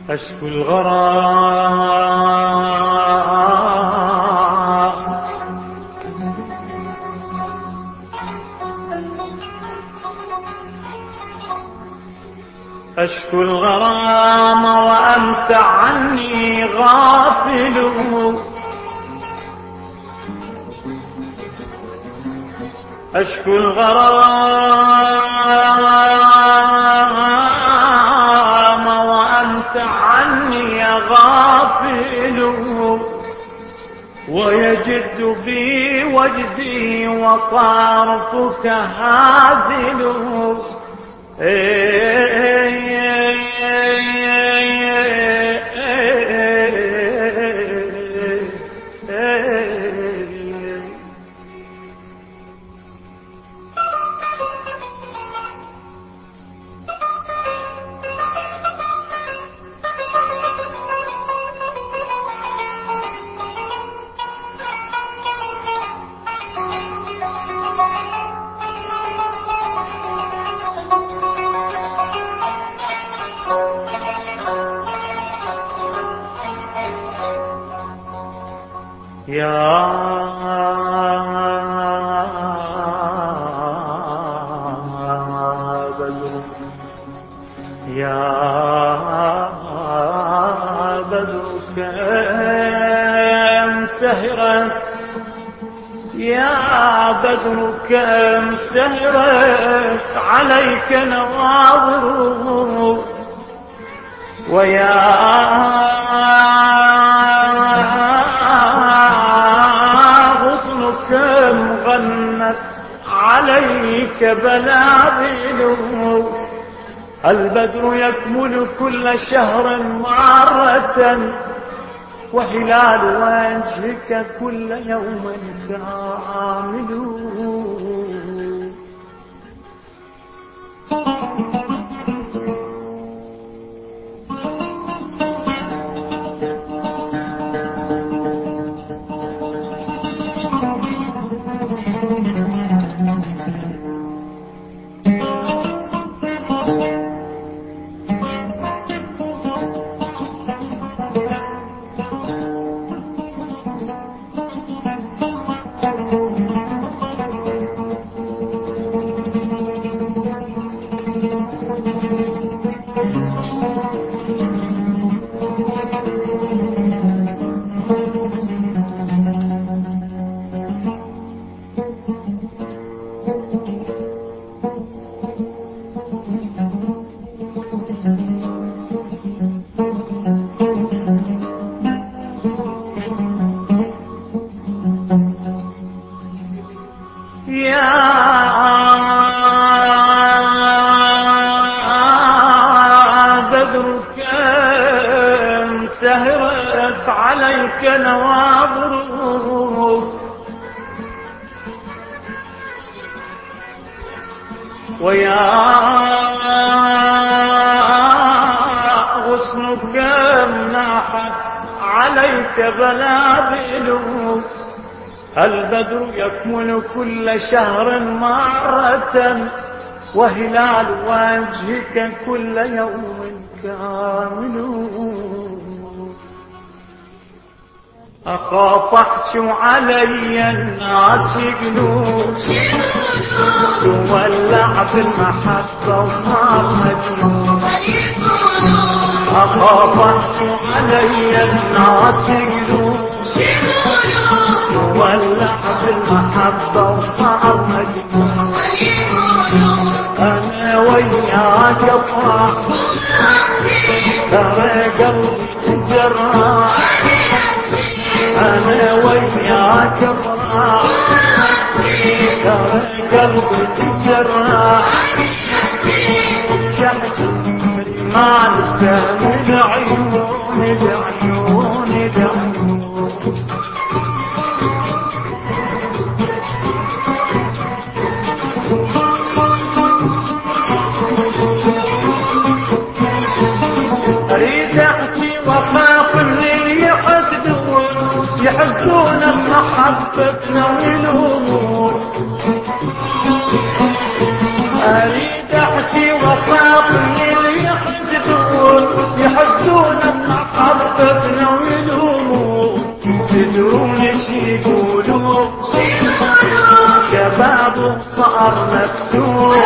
أشكو الغرام أشكو الغرام وأنت عني غافل أشكو الغرام وأنت عني غافل ويجد بي وجدي وطرفك هازل يا بدر يا بدر كم سهرت يا بدر كم سهرت عليك نواظر ويا كم غنت عليك بلابل البدر يكمل كل شهر مرة وهلال وجهك كل يوم كامل سهرت عليك نواظر ويا غصنك مناحت عليك بلابل البدر يكمل كل شهر مرة وهلال وجهك كل يوم كامل أخاف أحجم علي الناس يقلون تولع بالمحبة وصار مجنون أخاف أحجم علي الناس يقلون تولع بالمحبة وصار مجنون أنا وياك أفرح ترى قلبي انجرح أنا وياك أفرح ترى قلبي انجرح شمس ما نسى من عيون العيون العيون أريد أحكي وأخاف اللي يحسدون بمحبتنا والأمور أريد أحكي وأخاف اللي يحسدون خففنا ويلومون تدرون ايش يقولون شباب صار مفتون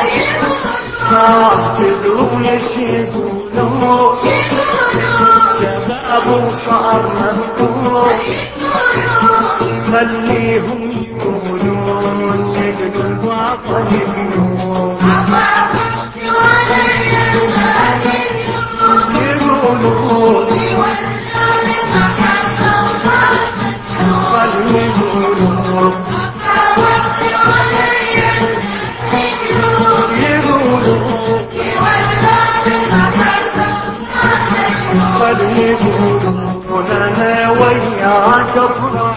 تدرون ايش يقولون شباب صار مفتون خليهم يقولون يقولوا الباطل يقولون يقولون انا وياك افرح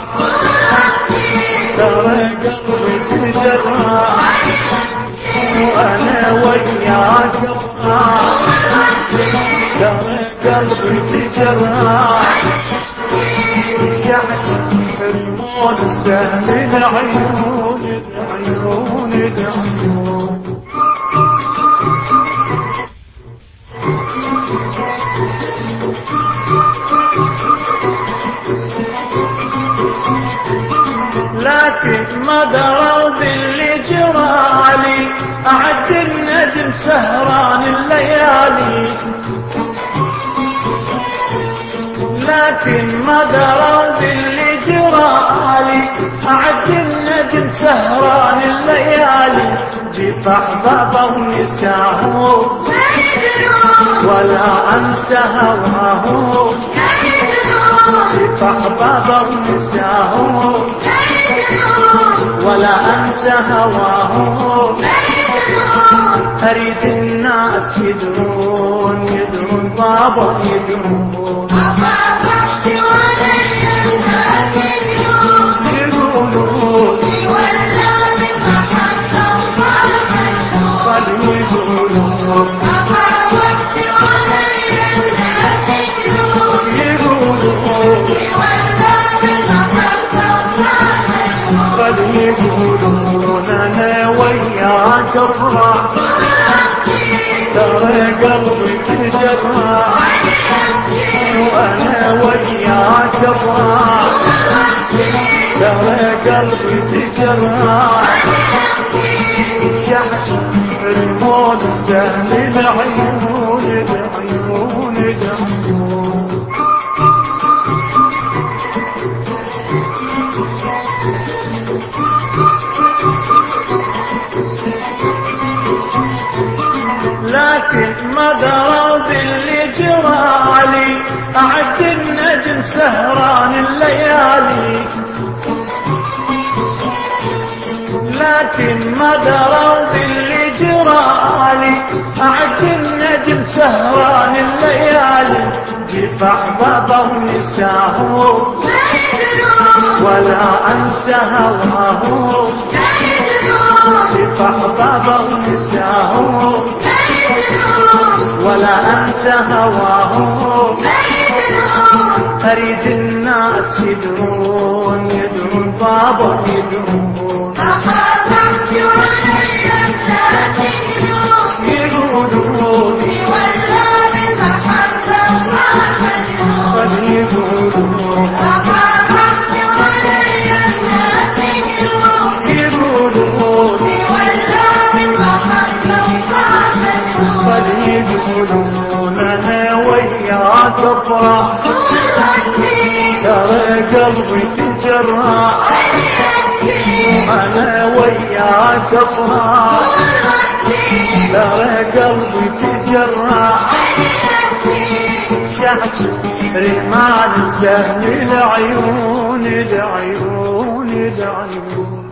ترى قلبي تجرح وانا وياك افرح ترى قلبي تجرح شعت الموت سهل العيون العيون العيون لكن ما دروا باللي جرالي أعد النجم سهران الليالي لكن ما دروا باللي جرالي أعد النجم سهران الليالي جيت أحبابهم يساهون ولا أنسى هواهم جيت أحبابهم يساهون ولا أنسى هواهم أريد الناس يدرون يدرون بابا يدرون يقولون انا وياك افرح ترى قلبي تجرح وانا وياك افرح ترى قلبي تجرح شحت الموت سهل العيون العيون العيون لكن ما دروا باللي جرالي أعد النجم سهران الليالي لكن ما دروا باللي جرالي أعد النجم سهران الليالي جيت أحبابهم يساهون ولا أنسى هواهم جيت أحبابهم يساهون ولا أنسى هواهم أريد الناس يدرون يدرون بابا يدرون يقولون يقولون انا وياك افرح ترى قلبي تجرح انا وياك افرح ترى قلبي تجرح شحت رمال سهل العيون العيون العيون